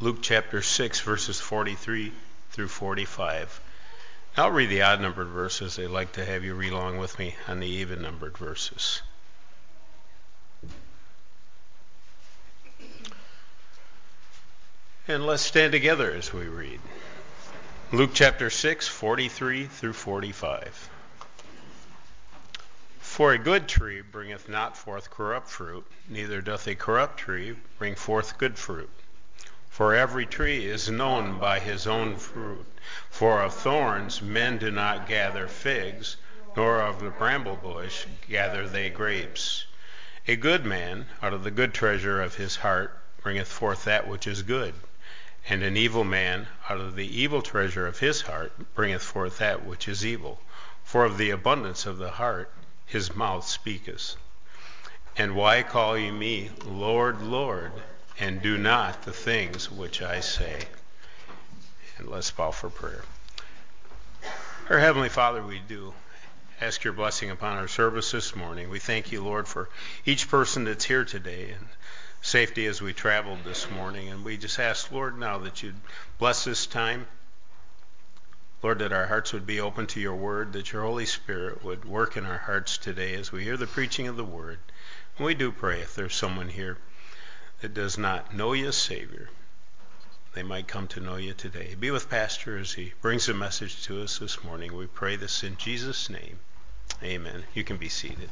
Luke chapter 6, verses 43 through 45. I'll read the odd-numbered verses. I'd like to have you read along with me on the even-numbered verses. And let's stand together as we read. Luke chapter 6, 43 through 45. For a good tree bringeth not forth corrupt fruit, neither doth a corrupt tree bring forth good fruit. For every tree is known by his own fruit. For of thorns men do not gather figs, nor of the bramble bush gather they grapes. A good man out of the good treasure of his heart bringeth forth that which is good, and an evil man out of the evil treasure of his heart bringeth forth that which is evil. For of the abundance of the heart his mouth speaketh. And why call ye me Lord, Lord, and do not the things which I say? And let's bow for prayer. Our Heavenly Father, we do ask your blessing upon our service this morning. We thank you, Lord, for each person that's here today and safety as we traveled this morning. And we just ask, Lord, now that you'd bless this time. Lord, that our hearts would be open to your word, that your Holy Spirit would work in our hearts today as we hear the preaching of the word. And we do pray if there's someone here that does not know you as Savior, they might come to know you today. Be with Pastor as he brings a message to us this morning. We pray this in Jesus' name. Amen. You can be seated.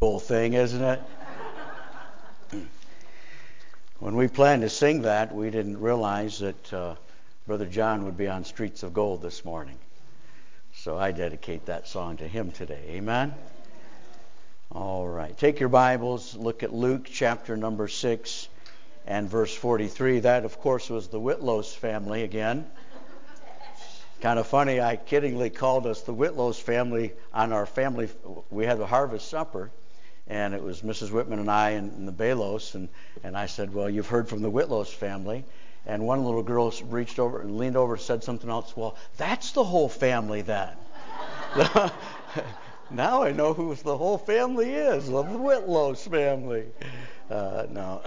Bowl thing, isn't it? When we planned to sing that, we didn't realize that Brother John would be on Streets of Gold this morning. So I dedicate that song to him today. Amen? All right. Take your Bibles, look at Luke chapter number 6 and verse 43. That, of course, was the Whitlow's family again. Kind of funny, I kiddingly called us the Whitlow's family on our family. We had a harvest supper, and it was Mrs. Whitman and I and the Balos, and I said, well, you've heard from the Whitlow's family. And one little girl reached over and leaned over and said something else. Well, that's the whole family then. Now I know who the whole family is, the Whitlow's family. No.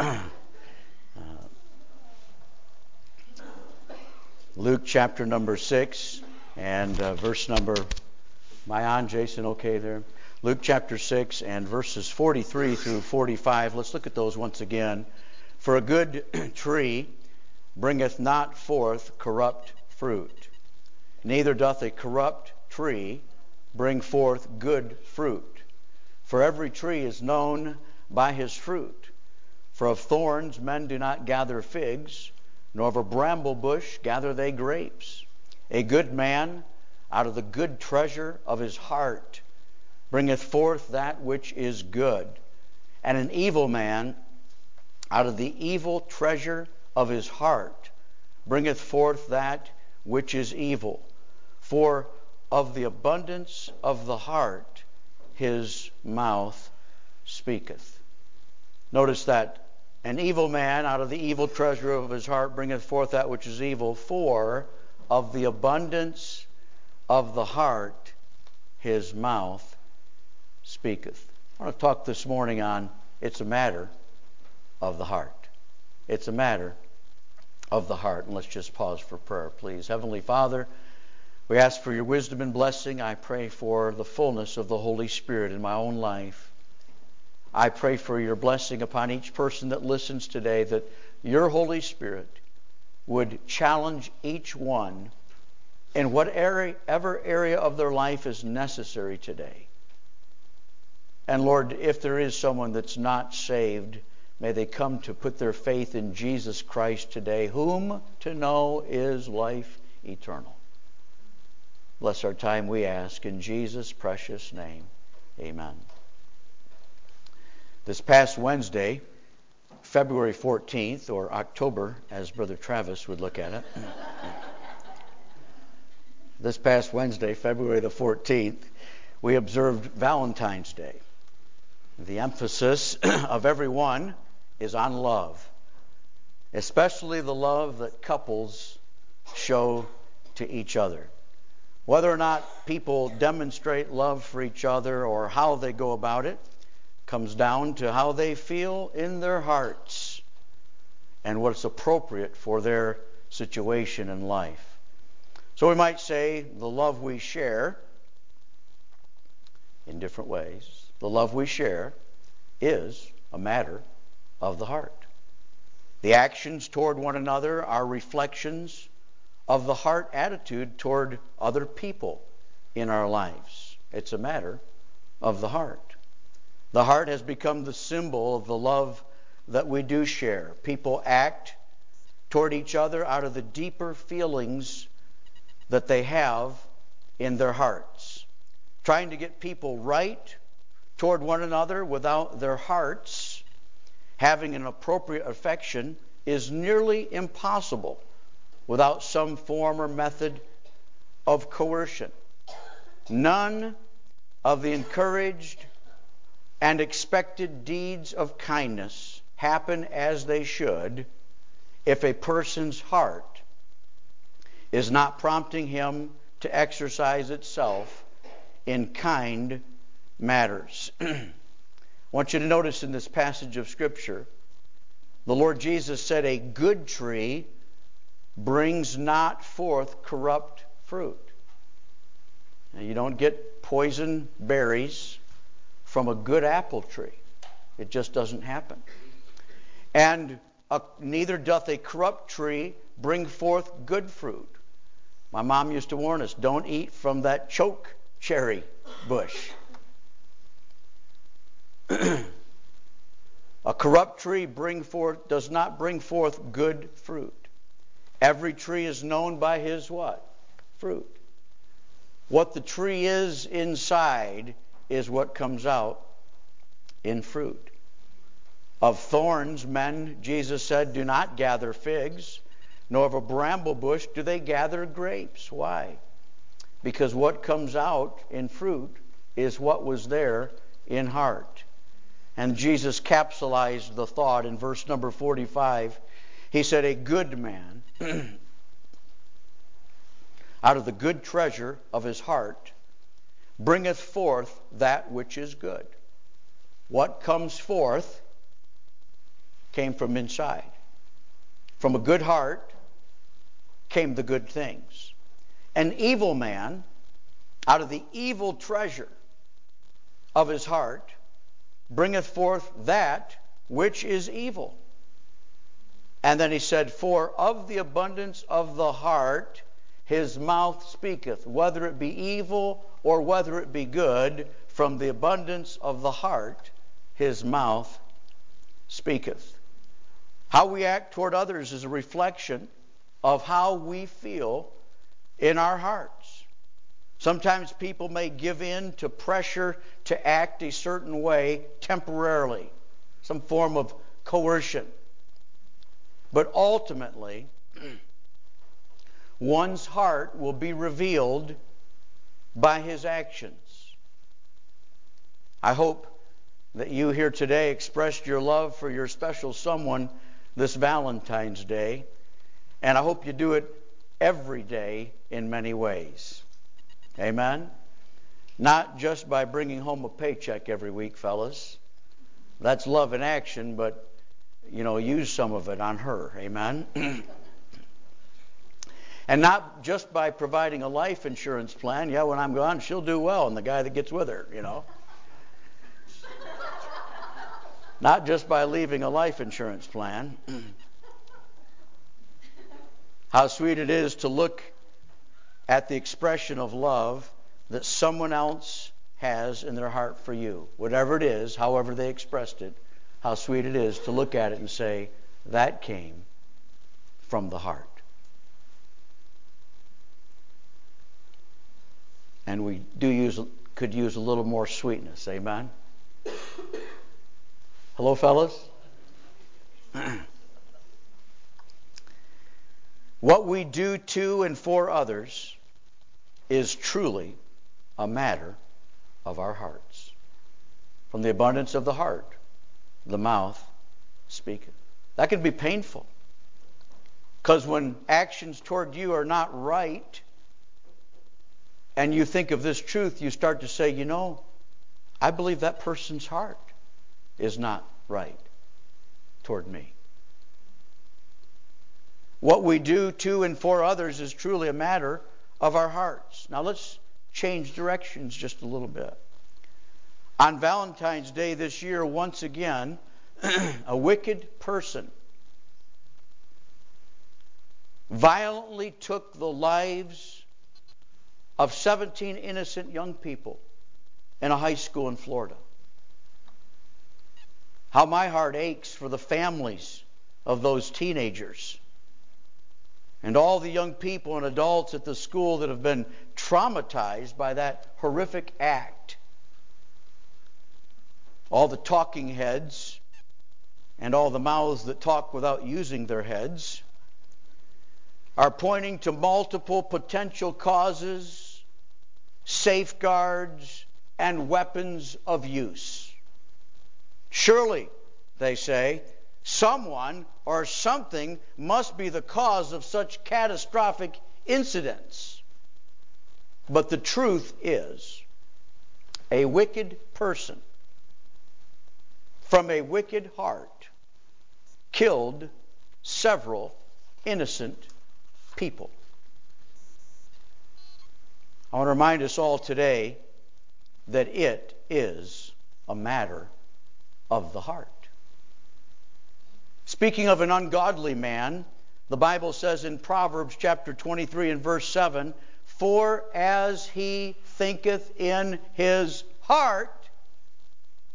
Luke chapter number 6 and verse number, am I on, Jason? Okay there. Luke chapter 6 and verses 43 through 45. Let's look at those once again. For a good tree bringeth not forth corrupt fruit, neither doth a corrupt tree bring forth good fruit. For every tree is known by his fruit. For of thorns men do not gather figs, nor of a bramble bush gather they grapes. A good man out of the good treasure of his heart bringeth forth that which is good, and an evil man out of the evil treasure of his heart bringeth forth that which is evil. For of the abundance of the heart his mouth speaketh. Notice that an evil man out of the evil treasure of his heart bringeth forth that which is evil, for of the abundance of the heart his mouth speaketh. I want to talk this morning on it's a matter of the heart. It's a matter of the heart. And let's just pause for prayer, please. Heavenly Father, we ask for your wisdom and blessing. I pray for the fullness of the Holy Spirit in my own life. I pray for your blessing upon each person that listens today, that your Holy Spirit would challenge each one in whatever area of their life is necessary today. And Lord, if there is someone that's not saved, may they come to put their faith in Jesus Christ today, whom to know is life eternal. Bless our time, we ask, in Jesus' precious name. Amen. This past Wednesday, February 14th, or October, as Brother Travis would look at it. This past Wednesday, February the 14th, we observed Valentine's Day. The emphasis of everyone is on love, especially the love that couples show to each other. Whether or not people demonstrate love for each other or how they go about it comes down to how they feel in their hearts and what's appropriate for their situation in life. So we might say the love we share in different ways, the love we share is a matter of the heart. The actions toward one another are reflections of the heart attitude toward other people in our lives. It's a matter of the heart. The heart has become the symbol of the love that we do share. People act toward each other out of the deeper feelings that they have in their hearts. Trying to get people right toward one another without their hearts having an appropriate affection is nearly impossible without some form or method of coercion. None of the encouraged and expected deeds of kindness happen as they should if a person's heart is not prompting him to exercise itself in kind matters. I want you to notice in this passage of Scripture, the Lord Jesus said, a good tree brings not forth corrupt fruit. Now, you don't get poison berries from a good apple tree. It just doesn't happen. And neither doth a corrupt tree bring forth good fruit. My mom used to warn us, don't eat from that choke cherry bush. A corrupt tree does not bring forth good fruit. Every tree is known by his what? Fruit. What the tree is inside is what comes out in fruit. Of thorns, men, Jesus said, do not gather figs, nor of a bramble bush do they gather grapes. Why? Because what comes out in fruit is what was there in heart. And Jesus capsulized the thought in verse number 45. He said, a good man, out of the good treasure of his heart, bringeth forth that which is good. What comes forth came from inside. From a good heart came the good things. An evil man, out of the evil treasure of his heart, bringeth forth that which is evil. And then he said, for of the abundance of the heart his mouth speaketh, whether it be evil or whether it be good, from the abundance of the heart his mouth speaketh. How we act toward others is a reflection of how we feel in our hearts. Sometimes people may give in to pressure to act a certain way temporarily, some form of coercion. But ultimately, one's heart will be revealed by his actions. I hope that you here today expressed your love for your special someone this Valentine's Day, and I hope you do it every day in many ways. Amen? Not just by bringing home a paycheck every week, fellas. That's love in action, but, use some of it on her. Amen? And not just by providing a life insurance plan. Yeah, when I'm gone, she'll do well, and the guy that gets with her, Not just by leaving a life insurance plan. How sweet it is to look at the expression of love that someone else has in their heart for you. Whatever it is, however they expressed it, how sweet it is to look at it and say, that came from the heart. And we could use a little more sweetness. Amen? Hello, fellas? What we do to and for others is truly a matter of our hearts. From the abundance of the heart, the mouth speaketh. That can be painful. Because when actions toward you are not right, and you think of this truth, you start to say, I believe that person's heart is not right toward me. What we do to and for others is truly a matter of our hearts. Now let's change directions just a little bit. On Valentine's Day this year, once again, a wicked person violently took the lives of 17 innocent young people in a high school in Florida. How my heart aches for the families of those teenagers and all the young people and adults at the school that have been traumatized by that horrific act. All the talking heads and all the mouths that talk without using their heads are pointing to multiple potential causes, safeguards, and weapons of use. Surely, they say, someone or something must be the cause of such catastrophic incidents. But the truth is, a wicked person from a wicked heart killed several innocent people. I want to remind us all today that it is a matter of the heart. Speaking of an ungodly man, the Bible says in Proverbs chapter 23 and verse 7, for as he thinketh in his heart,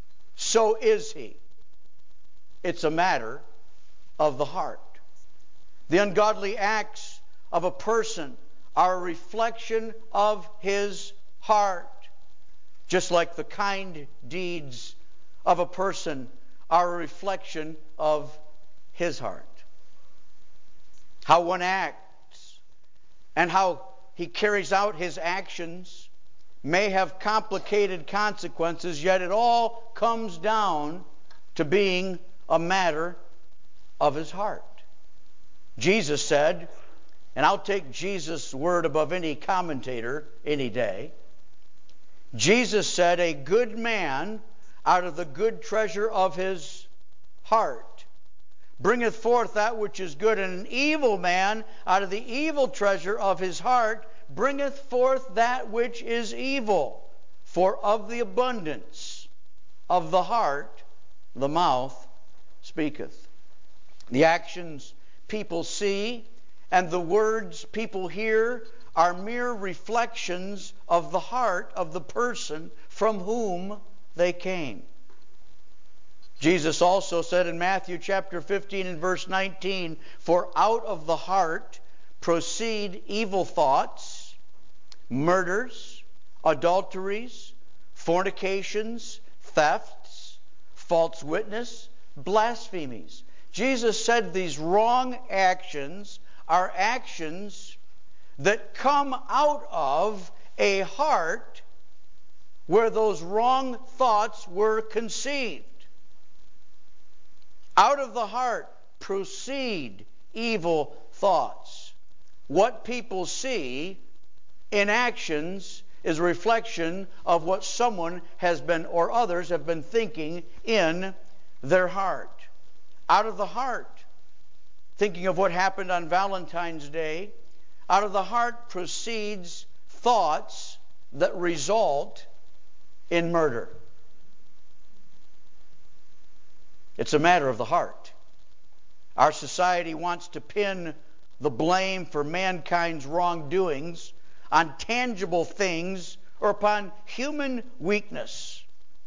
so is he. It's a matter of the heart. The ungodly acts of a person are a reflection of his heart, just like the kind deeds of a person are a reflection of his heart. How one acts and how he carries out his actions may have complicated consequences, yet it all comes down to being a matter of his heart. Jesus said, and I'll take Jesus' word above any commentator any day. Jesus said, a good man out of the good treasure of his heart bringeth forth that which is good, and an evil man out of the evil treasure of his heart bringeth forth that which is evil. For of the abundance of the heart the mouth speaketh. The actions people see and the words people hear are mere reflections of the heart of the person from whom they came. Jesus also said in Matthew chapter 15 and verse 19, for out of the heart proceed evil thoughts, murders, adulteries, fornications, thefts, false witness, blasphemies. Jesus said these wrong actions are actions that come out of a heart where those wrong thoughts were conceived. Out of the heart proceed evil thoughts. What people see in actions is a reflection of what someone has been or others have been thinking in their heart. Out of the heart, thinking of what happened on Valentine's Day, out of the heart proceeds thoughts that result in murder. It's a matter of the heart. Our society wants to pin the blame for mankind's wrongdoings on tangible things or upon human weakness.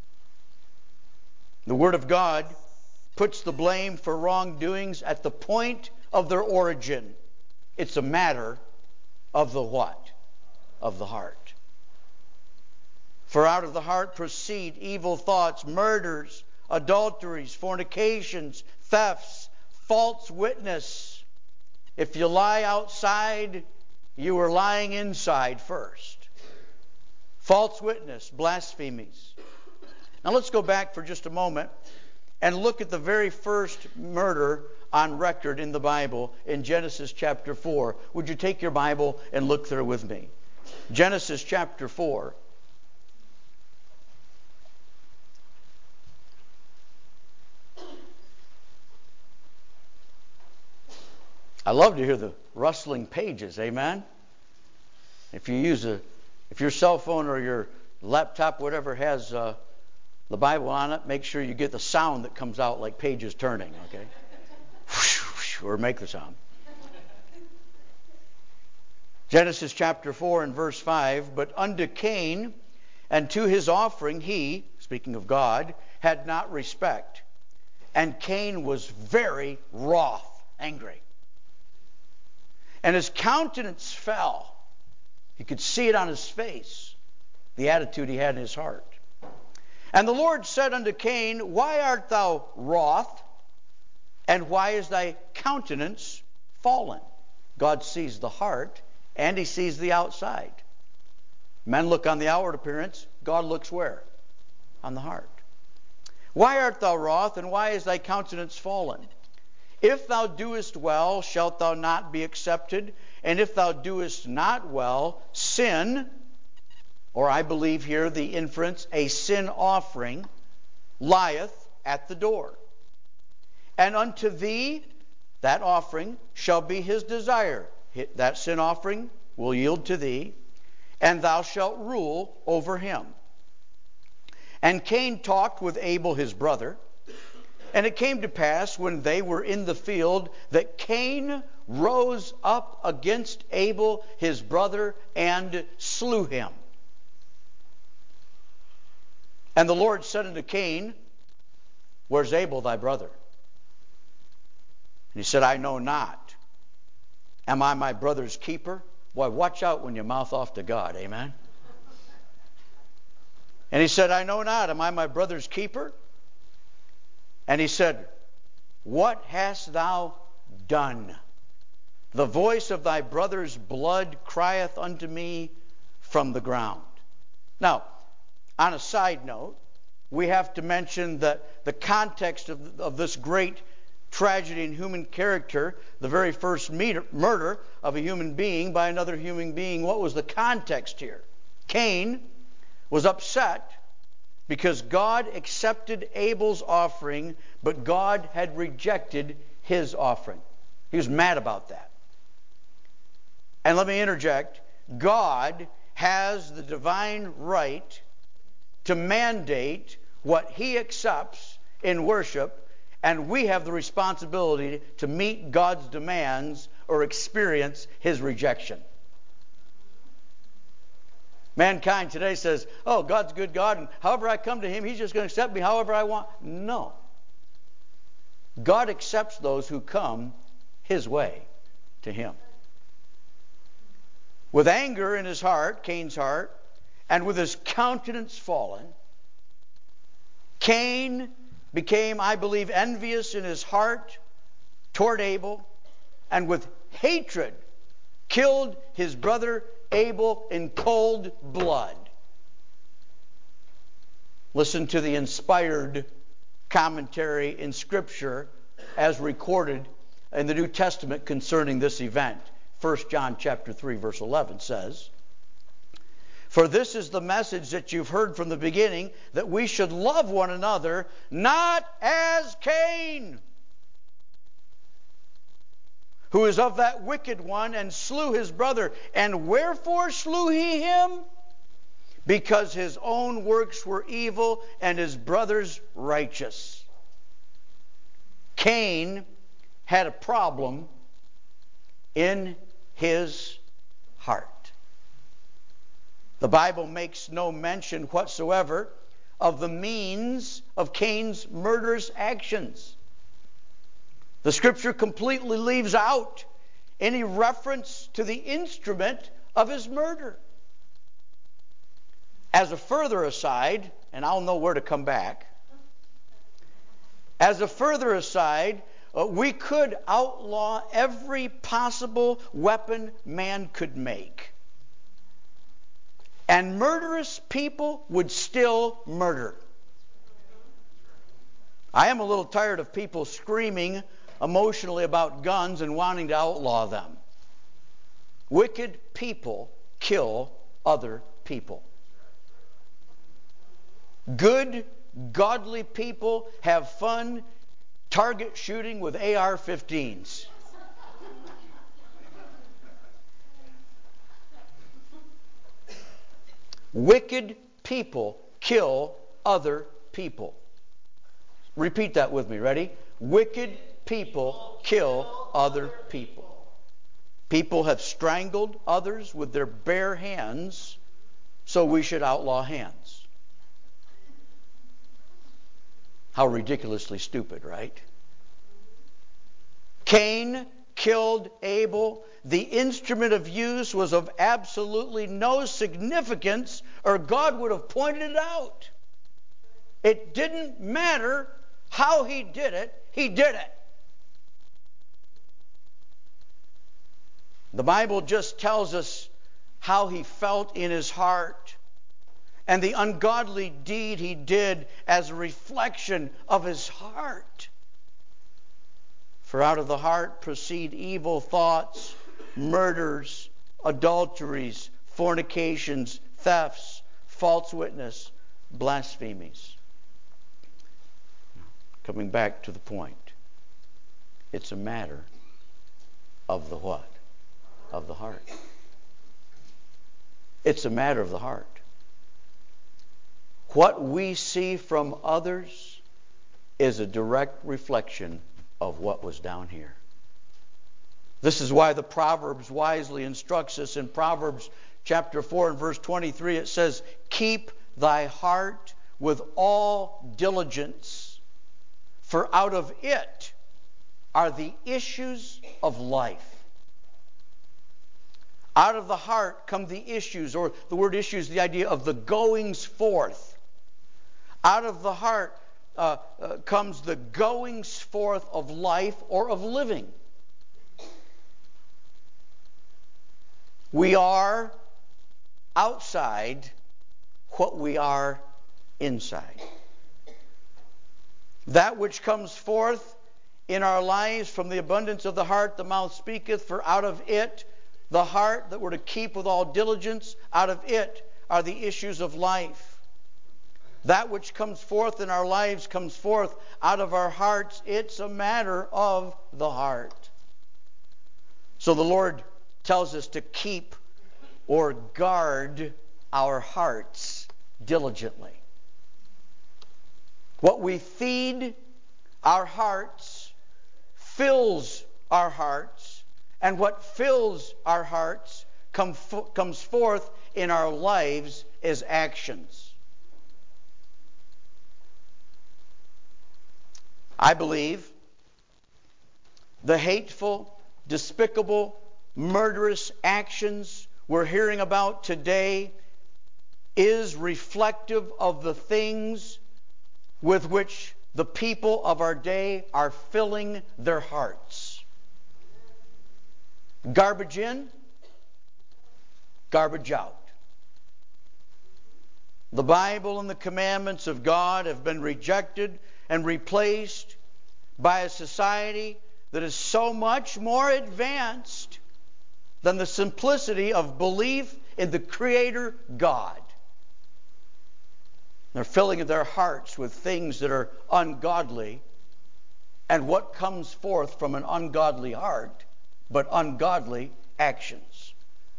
The Word of God puts the blame for wrongdoings at the point of their origin. It's a matter of the what? Of the heart. For out of the heart proceed evil thoughts, murders, adulteries, fornications, thefts, false witness. If you lie outside, you are lying inside first. False witness, blasphemies. Now let's go back for just a moment and look at the very first murder on record in the Bible in Genesis chapter 4. Would you take your Bible and look there with me? Genesis chapter 4. I love to hear the rustling pages, amen? If your cell phone or your laptop, whatever, has the Bible on it, make sure you get the sound that comes out like pages turning, okay? Or make the sound. Genesis chapter 4 and verse 5, but unto Cain and to his offering he, speaking of God, had not respect. And Cain was very wroth, angry. And his countenance fell. You could see it on his face, the attitude he had in his heart. And the Lord said unto Cain, why art thou wroth? And why is thy countenance fallen? God sees the heart and he sees the outside. Men look on the outward appearance. God looks where? On the heart. Why art thou wroth, and why is thy countenance fallen? If thou doest well, shalt thou not be accepted? And if thou doest not well, sin, or I believe here the inference, a sin offering, lieth at the door. And unto thee that offering shall be his desire. That sin offering will yield to thee, and thou shalt rule over him. And Cain talked with Abel his brother. And it came to pass when they were in the field that Cain rose up against Abel his brother and slew him. And the Lord said unto Cain, Where's Abel thy brother? And he said, I know not. Am I my brother's keeper? Boy, watch out when you mouth off to God. Amen? And he said, I know not. Am I my brother's keeper? And he said, what hast thou done? The voice of thy brother's blood crieth unto me from the ground. Now, on a side note, we have to mention that the context of this great tragedy in human character, the very first murder of a human being by another human being. What was the context here? Cain was upset because God accepted Abel's offering, but God had rejected his offering. He was mad about that. And let me interject, God has the divine right to mandate what He accepts in worship, and we have the responsibility to meet God's demands or experience His rejection. Mankind today says, oh, God's a good God, and however I come to Him, He's just going to accept me however I want. No. God accepts those who come His way to Him. With anger in his heart, Cain's heart, and with his countenance fallen, Cain became, I believe, envious in his heart toward Abel, and with hatred killed his brother Abel in cold blood. Listen to the inspired commentary in Scripture as recorded in the New Testament concerning this event. 1 John chapter 3, verse 11 says, for this is the message that you've heard from the beginning, that we should love one another, not as Cain, who is of that wicked one, and slew his brother. And wherefore slew he him? Because his own works were evil, and his brother's righteous. Cain had a problem in his heart. The Bible makes no mention whatsoever of the means of Cain's murderous actions. The Scripture completely leaves out any reference to the instrument of his murder. As a further aside, and I'll know where to come back, as a further aside, we could outlaw every possible weapon man could make. And murderous people would still murder. I am a little tired of people screaming emotionally about guns and wanting to outlaw them. Wicked people kill other people. Good, godly people have fun target shooting with AR-15s. Wicked people kill other people. Repeat that with me. Ready? Wicked people kill other people. People have strangled others with their bare hands, so we should outlaw hands. How ridiculously stupid, right? Cain killed Abel. The instrument of use was of absolutely no significance, or God would have pointed it out. It didn't matter how he did it, he did it. The Bible just tells us how he felt in his heart, and the ungodly deed he did as a reflection of his heart. For out of the heart proceed evil thoughts, murders, adulteries, fornications, thefts, false witness, blasphemies. Coming back to the point. It's a matter of the what? Of the heart. It's a matter of the heart. What we see from others is a direct reflection of what was down here. This is why the Proverbs wisely instructs us in Proverbs chapter 4 and verse 23. It says, keep thy heart with all diligence, for out of it are the issues of life. Out of the heart come the issues, or the word issues, the idea of the goings forth. Out of the heart comes the goings forth of life or of living. We are outside what we are inside. That which comes forth in our lives from the abundance of the heart, the mouth speaketh, for out of it, the heart that we're to keep with all diligence, out of it are the issues of life. That which comes forth in our lives comes forth out of our hearts. It's a matter of the heart. So the Lord tells us to keep or guard our hearts diligently. What we feed our hearts fills our hearts, and what fills our hearts comes forth in our lives as actions. I believe the hateful, despicable, murderous actions we're hearing about today is reflective of the things with which the people of our day are filling their hearts. Garbage in, garbage out. The Bible and the commandments of God have been rejected and replaced by a society that is so much more advanced than the simplicity of belief in the Creator God. They're filling their hearts with things that are ungodly, and what comes forth from an ungodly heart but ungodly actions.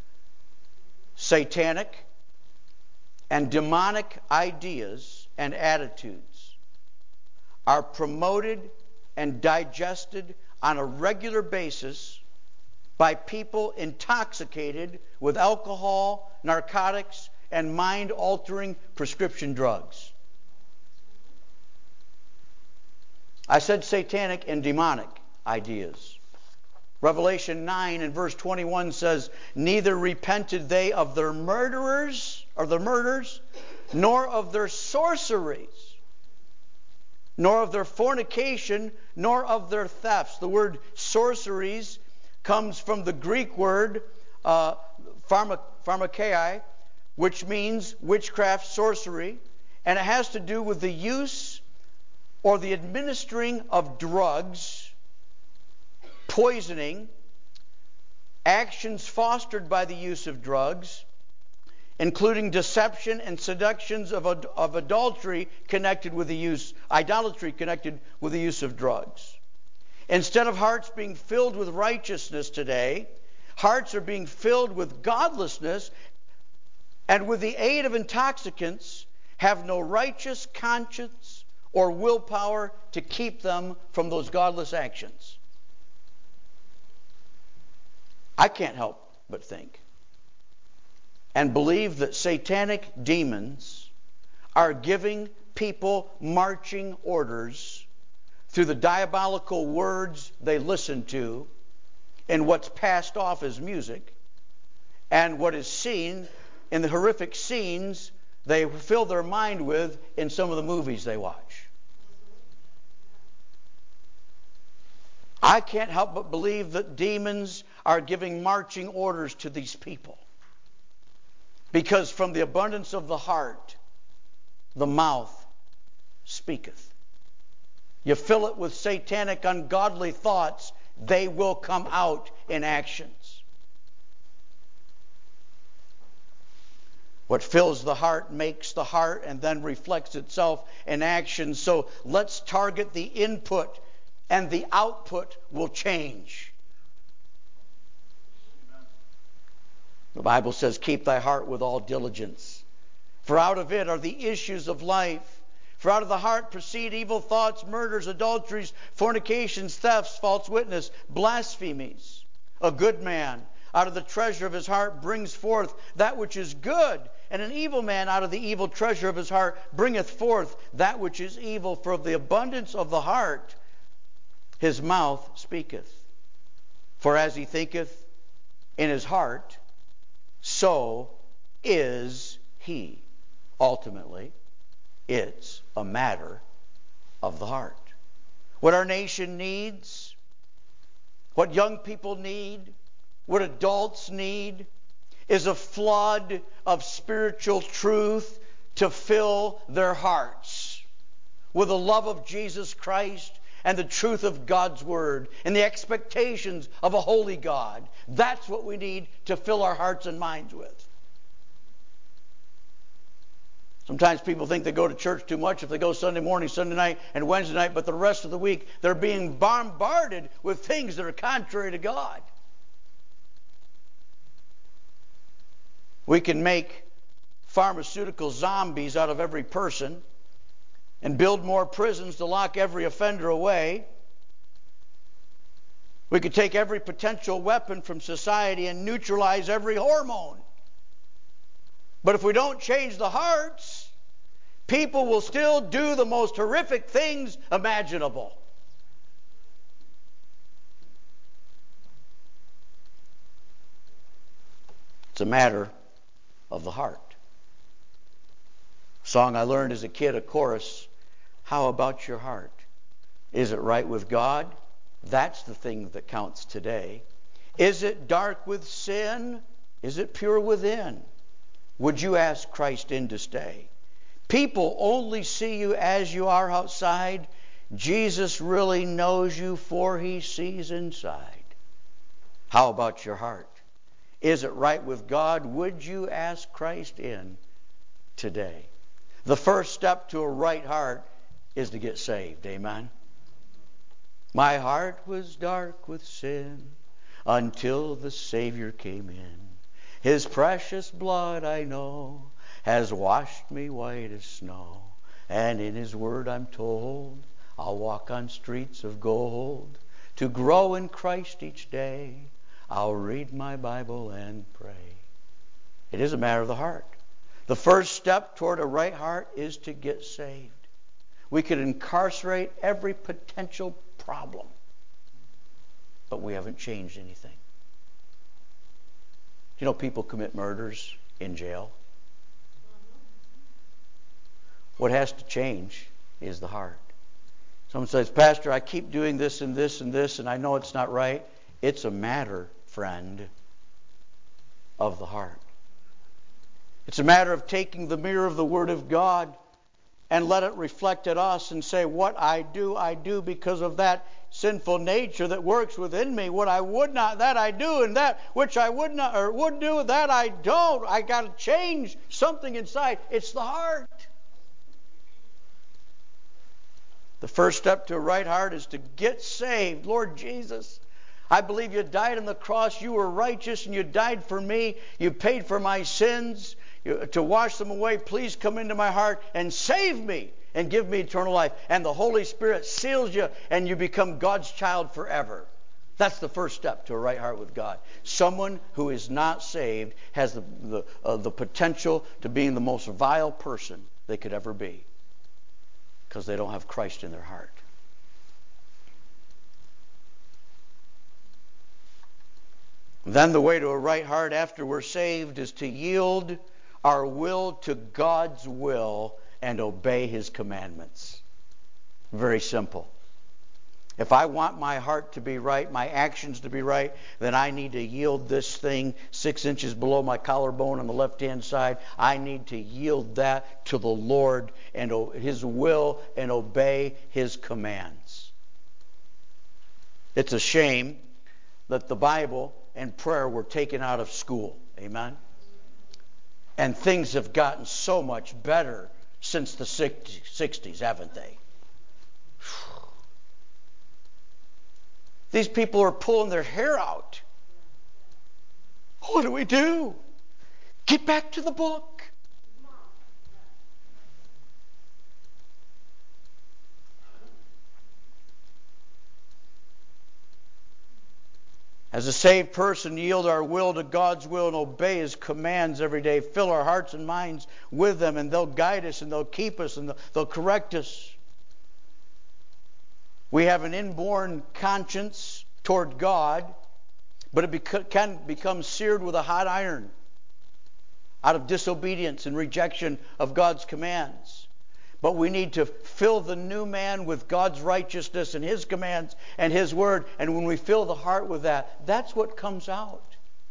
Satanic and demonic ideas and attitudes are promoted and digested on a regular basis by people intoxicated with alcohol, narcotics, and mind-altering prescription drugs. I said satanic and demonic ideas. Revelation 9 and verse 21 says, neither repented they of their murders, nor of their sorceries, nor of their fornication, nor of their thefts. The word sorceries comes from the Greek word pharmakeia, which means witchcraft, sorcery, and it has to do with the use or the administering of drugs, poisoning, actions fostered by the use of drugs, including deception and seductions of adultery connected with the use, idolatry connected with the use of drugs. Instead of hearts being filled with righteousness today, hearts are being filled with godlessness, and with the aid of intoxicants, have no righteous conscience or willpower to keep them from those godless actions. I can't help but think and believe that satanic demons are giving people marching orders through the diabolical words they listen to and what's passed off as music and what is seen in the horrific scenes they fill their mind with in some of the movies they watch. I can't help but believe that demons are giving marching orders to these people. Because from the abundance of the heart, the mouth speaketh. You fill it with satanic, ungodly thoughts, they will come out in actions. What fills the heart makes the heart and then reflects itself in action. So let's target the input and the output will change. The Bible says, keep thy heart with all diligence, for out of it are the issues of life. For out of the heart proceed evil thoughts, murders, adulteries, fornications, thefts, false witness, blasphemies. A good man out of the treasure of his heart brings forth that which is good, and an evil man out of the evil treasure of his heart bringeth forth that which is evil. For of the abundance of the heart his mouth speaketh. For as he thinketh in his heart, so is he. Ultimately, it's a matter of the heart. What our nation needs, what young people need, what adults need, is a flood of spiritual truth to fill their hearts with the love of Jesus Christ and the truth of God's Word and the expectations of a holy God. That's what we need to fill our hearts and minds with. Sometimes people think they go to church too much if they go Sunday morning, Sunday night, and Wednesday night, but the rest of the week they're being bombarded with things that are contrary to God. We can make pharmaceutical zombies out of every person and build more prisons to lock every offender away. We could take every potential weapon from society and neutralize every hormone. But if we don't change the hearts, people will still do the most horrific things imaginable. It's a matter of the heart. A song I learned as a kid, a chorus, how about your heart? Is it right with God? That's the thing that counts today. Is it dark with sin? Is it pure within? Would you ask Christ in to stay? People only see you as you are outside. Jesus really knows you, for he sees inside. How about your heart? Is it right with God? Would you ask Christ in today? The first step to a right heart is to get saved. Amen? My heart was dark with sin until the Savior came in. His precious blood, I know, has washed me white as snow. And in His word I'm told, I'll walk on streets of gold. To grow in Christ each day, I'll read my Bible and pray. It is a matter of the heart. The first step toward a right heart is to get saved. We could incarcerate every potential problem, but we haven't changed anything. You know, people commit murders in jail. What has to change is the heart. Someone says, Pastor, I keep doing this and this and this, and I know it's not right. It's a matter, friend, of the heart. It's a matter of taking the mirror of the Word of God and let it reflect at us and say, what I do because of that sinful nature that works within me. What I would not, that I do, and that which I would not or would do, that I don't. I got to change something inside. It's the heart. The first step to a right heart is to get saved. Lord Jesus, I believe you died on the cross. You were righteous and you died for me. You paid for my sins to wash them away. Please come into my heart and save me and give me eternal life. And the Holy Spirit seals you and you become God's child forever. That's the first step to a right heart with God. Someone who is not saved has the potential to being the most vile person they could ever be because they don't have Christ in their heart. Then the way to a right heart after we're saved is to yield our will to God's will and obey His commandments. Very simple. If I want my heart to be right, my actions to be right, then I need to yield this thing 6 inches below my collarbone on the left-hand side. I need to yield that to the Lord and His will and obey His commands. It's a shame that the Bible and prayer were taken out of school. Amen? And things have gotten so much better since the 60s, haven't they? These people are pulling their hair out. What do we do? Get back to the book. As a saved person, yield our will to God's will and obey His commands every day. Fill our hearts and minds with them, and they'll guide us, and they'll keep us, and they'll correct us. We have an inborn conscience toward God, but it can become seared with a hot iron out of disobedience and rejection of God's commands. But we need to fill the new man with God's righteousness and His commands and His word. And when we fill the heart with that, that's what comes out.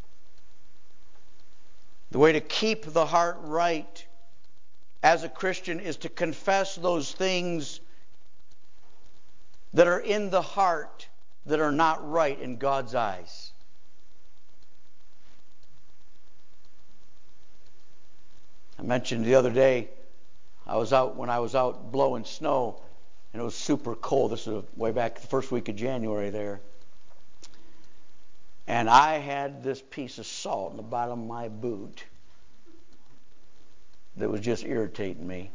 The way to keep the heart right as a Christian is to confess those things that are in the heart that are not right in God's eyes. I mentioned the other day, when I was out blowing snow, and it was super cold. This was way back the first week of January there. And I had this piece of salt in the bottom of my boot that was just irritating me.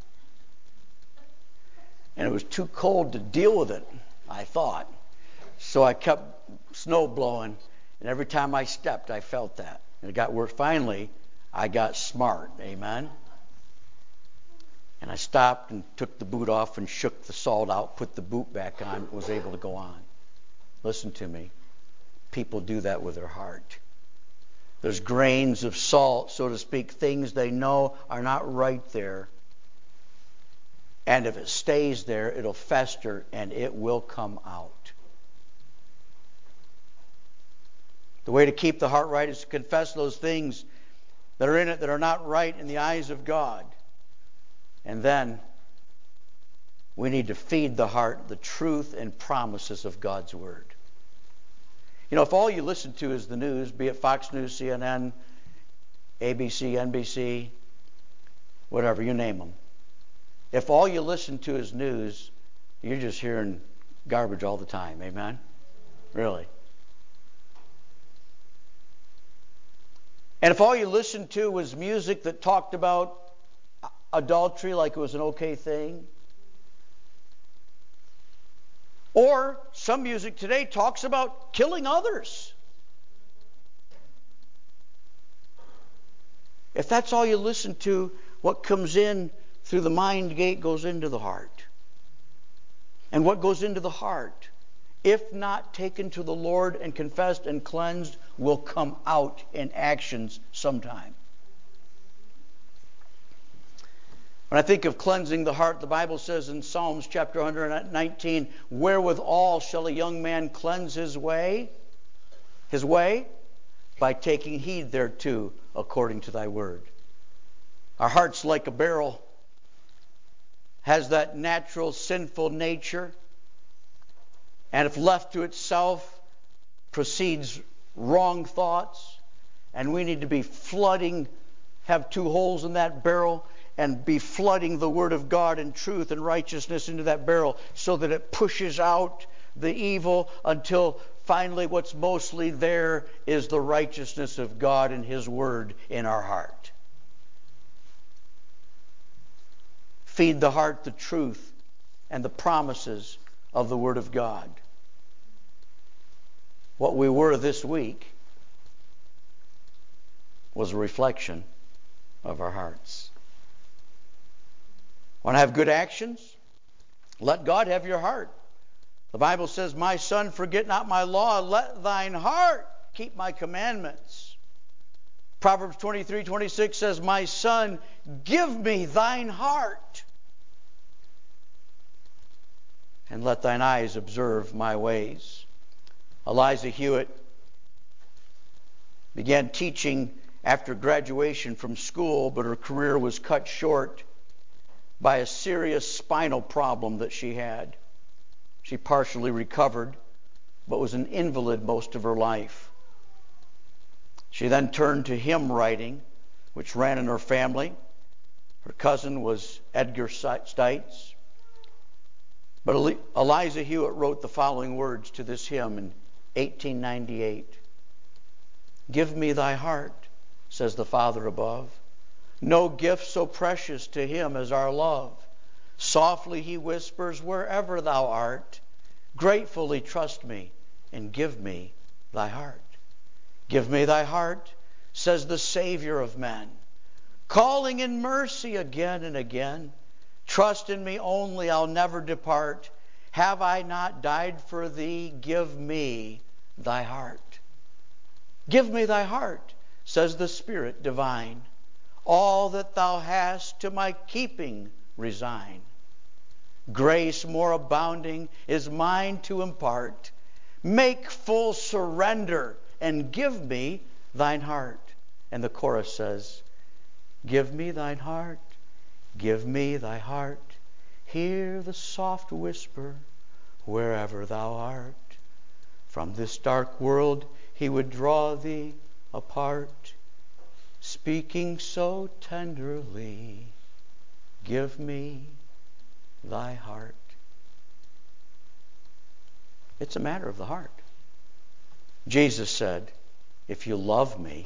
And it was too cold to deal with it, I thought. So I kept snow blowing, and every time I stepped, I felt that. And it got worse. Finally, I got smart. Amen? And I stopped and took the boot off and shook the salt out, put the boot back on, and was able to go on. Listen to me. People do that with their heart. There's grains of salt, so to speak, things they know are not right there. And if it stays there, it'll fester and it will come out. The way to keep the heart right is to confess those things that are in it that are not right in the eyes of God. And then we need to feed the heart the truth and promises of God's Word. You know, if all you listen to is the news, be it Fox News, CNN, ABC, NBC, whatever, you name them. If all you listen to is news, you're just hearing garbage all the time. Amen? Really. And if all you listened to was music that talked about adultery like it was an okay thing, or some music today talks about killing others. If that's all you listen to, what comes in through the mind gate goes into the heart. And what goes into the heart, if not taken to the Lord and confessed and cleansed, will come out in actions sometime. When I think of cleansing the heart, the Bible says in Psalms chapter 119, wherewithal shall a young man cleanse his way? His way? By taking heed thereto according to thy word. Our heart's like a barrel, has that natural sinful nature, and if left to itself, proceeds wrong thoughts, and we need to be flooding, have two holes in that barrel, and be flooding the Word of God and truth and righteousness into that barrel so that it pushes out the evil until finally what's mostly there is the righteousness of God and His Word in our heart. Feed the heart the truth and the promises of the Word of God. What we were this week was a reflection of our hearts. Want to have good actions? Let God have your heart. The Bible says, my son, forget not my law. Let thine heart keep my commandments. Proverbs 23:26 says, my son, give me thine heart. And let thine eyes observe my ways. Eliza Hewitt began teaching after graduation from school, but her career was cut short by a serious spinal problem that she had. She partially recovered, but was an invalid most of her life. She then turned to hymn writing, which ran in her family. Her cousin was Edgar Stites. But Eliza Hewitt wrote the following words to this hymn in 1898. Give me thy heart, says the Father above. No gift so precious to Him as our love. Softly He whispers, wherever thou art, gratefully trust me and give me thy heart. Give me thy heart, says the Savior of men, calling in mercy again and again. Trust in me only, I'll never depart. Have I not died for thee? Give me thy heart. Give me thy heart, says the Spirit divine. All that thou hast to my keeping resign. Grace more abounding is mine to impart. Make full surrender and give me thine heart. And the chorus says, give me thine heart, give me thy heart. Hear the soft whisper wherever thou art. From this dark world he would draw thee apart, speaking so tenderly, give me thy heart. It's a matter of the heart. Jesus said, if you love me,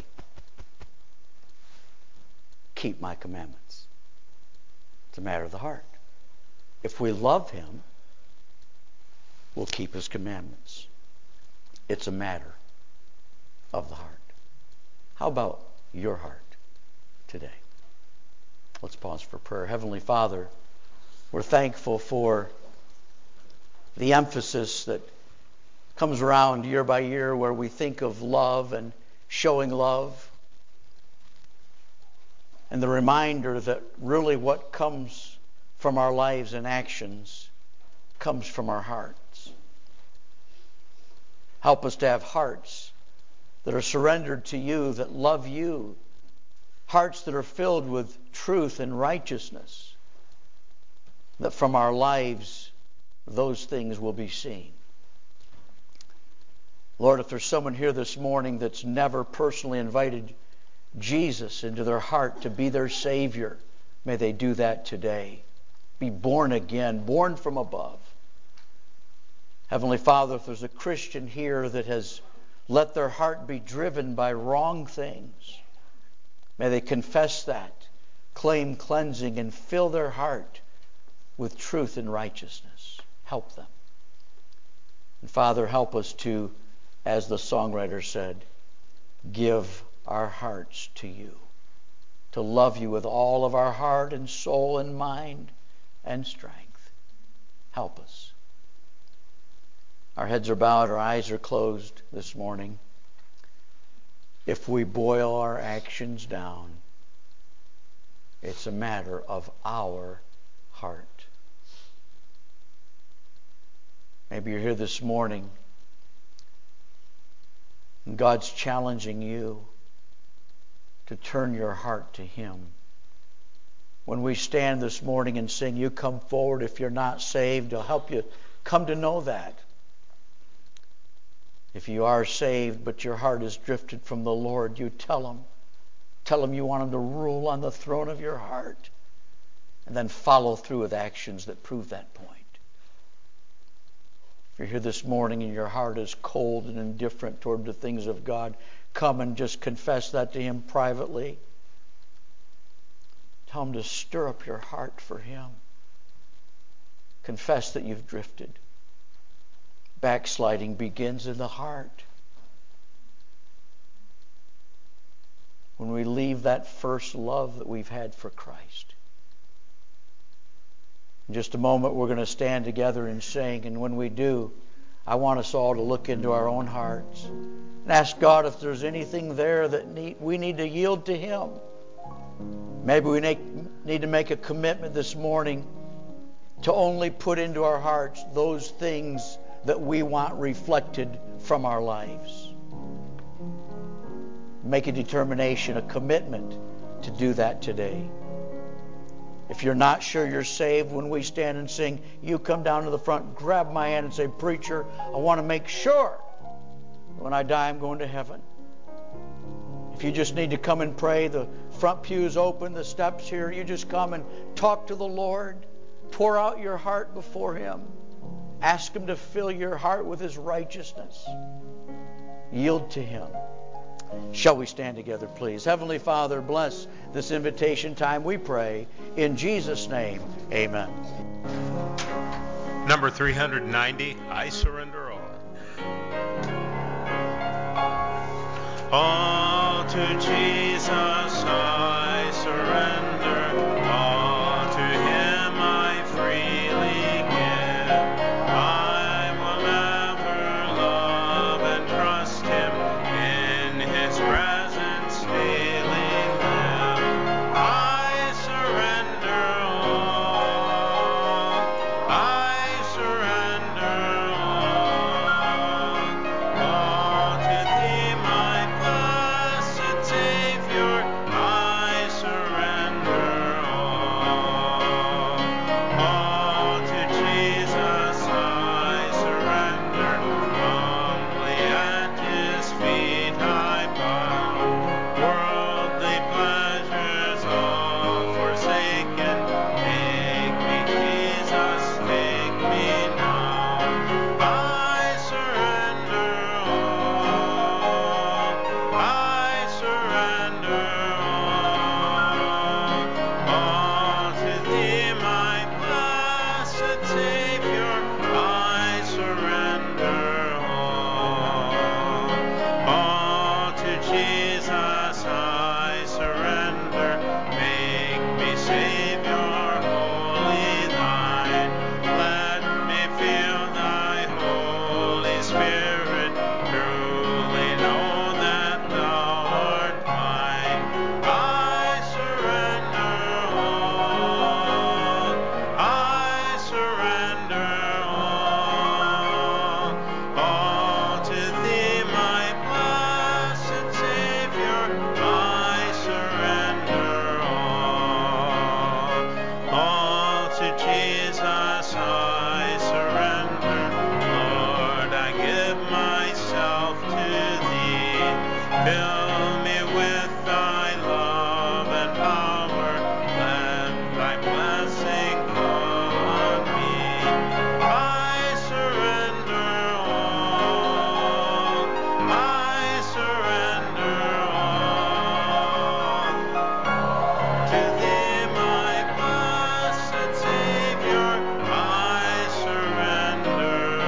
keep my commandments. It's a matter of the heart. If we love him, we'll keep his commandments. It's a matter of the heart. How about your heart today? Let's pause for prayer. Heavenly Father, we're thankful for the emphasis that comes around year by year where we think of love and showing love. And the reminder that really what comes from our lives and actions comes from our hearts. Help us to have hearts that are surrendered to you, that love you. Hearts that are filled with truth and righteousness. That from our lives, those things will be seen. Lord, if there's someone here this morning that's never personally invited Jesus into their heart to be their Savior, may they do that today. Be born again, born from above. Heavenly Father, if there's a Christian here that has let their heart be driven by wrong things, may they confess that, claim cleansing, and fill their heart with truth and righteousness. Help them. And Father, help us to, as the songwriter said, give our hearts to you, to love you with all of our heart and soul and mind and strength. Help us. Our heads are bowed, our eyes are closed this morning. If we boil our actions down, it's a matter of our heart. Maybe you're here this morning and God's challenging you to turn your heart to him. When we stand this morning and sing, you come forward if you're not saved. I'll help you come to know that. If you are saved but your heart is drifted from the Lord, you tell him. Tell him you want him to rule on the throne of your heart. And then follow through with actions that prove that point. If you're here this morning and your heart is cold and indifferent toward the things of God, come and just confess that to him privately. Tell him to stir up your heart for him. Confess that you've drifted. Backsliding begins in the heart. When we leave that first love that we've had for Christ. In just a moment, we're going to stand together and sing. And when we do, I want us all to look into our own hearts and ask God if there's anything there that we need to yield to him. Maybe we need to make a commitment this morning to only put into our hearts those things that we want reflected from our lives. Make a determination, a commitment to do that today. If you're not sure you're saved, when we stand and sing, you come down to the front, grab my hand and say, "Preacher, I want to make sure when I die I'm going to heaven." If you just need to come and pray, the front pew is open, the steps here. You just come and talk to the Lord. Pour out your heart before him. Ask him to fill your heart with his righteousness. Yield to him. Shall we stand together, please? Heavenly Father, bless this invitation time, we pray. In Jesus' name, amen. Number 390, I Surrender All. All to Jesus I surrender. All to Him I freely give. I will ever love and trust Him. In His presence daily live. I surrender all. I surrender all. All to Thee, my blessed Savior, I surrender all. All to Jesus I surrender. Humbly at His feet I bow. Worldly pleasures all forsaken. Take me, Jesus, take me now. I surrender all. I surrender all. All to Thee, my blessed Savior, I surrender all. All to Jesus I surrender. Make me Savior, wholly Thine. Let me feel Thy Holy Spirit. Truly know that Thou art mine. I surrender all. I surrender all. All to Thee, my blessed Savior, I surrender all. All to Jesus I surrender. Lord, I give myself to Thee. Fill me with Thy love and power. Let Thy blessing fall on me. I surrender all. I surrender all. To Thee, my blessed Savior, I surrender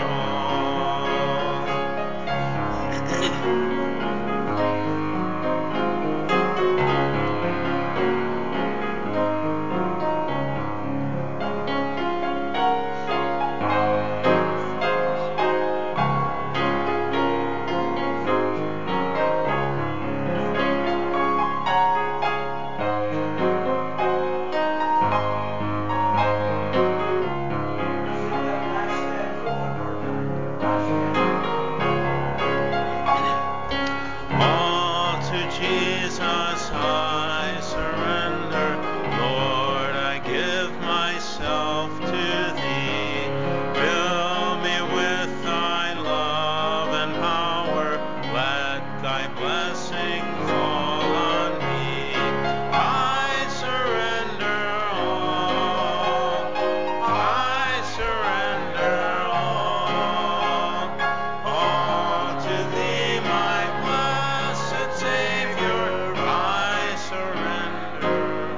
all to Jesus I surrender. Lord, I give myself to Thee. Fill me with Thy love and power. Let Thy blessing fall on me. I surrender all. I surrender all. All to Thee, my blessed Savior, I surrender.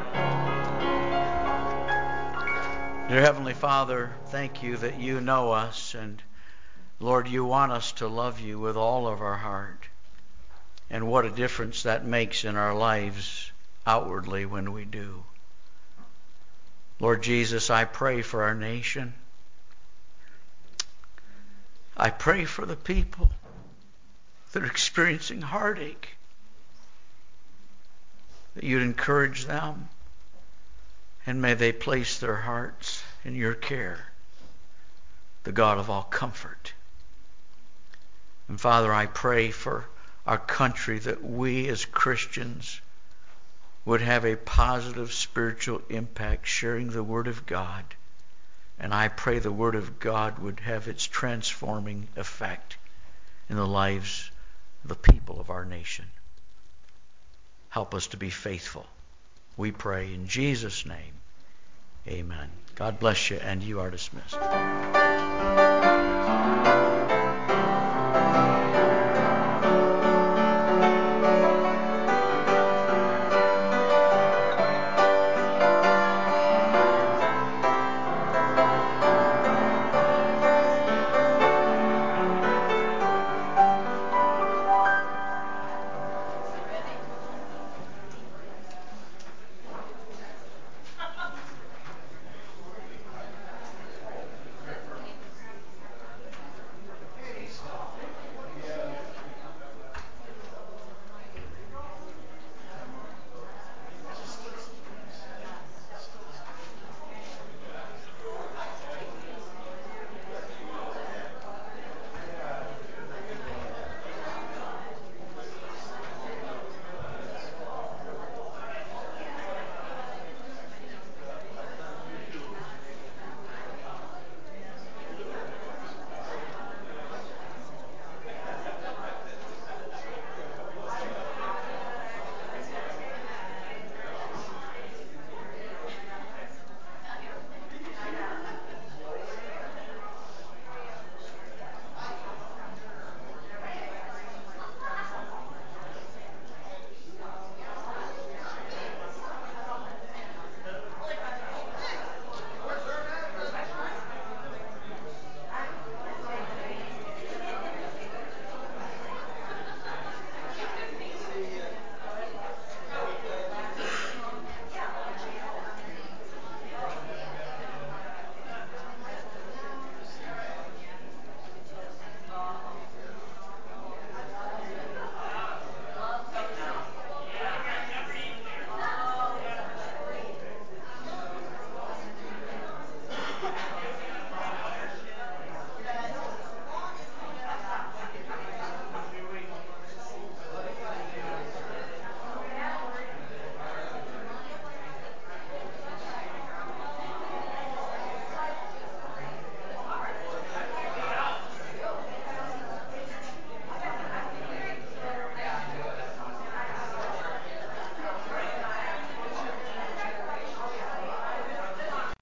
Dear Heavenly Father, thank You that You know us, and Lord, You want us to love You with all of our heart. And what a difference that makes in our lives outwardly when we do. Lord Jesus, I pray for our nation. I pray for the people that are experiencing heartache, that You'd encourage them, and may they place their hearts in Your care, the God of all comfort. And Father, I pray for our country that we as Christians would have a positive spiritual impact sharing the Word of God. And I pray the Word of God would have its transforming effect in the lives of the people of our nation. Help us to be faithful. We pray in Jesus' name. Amen. God bless you, and you are dismissed.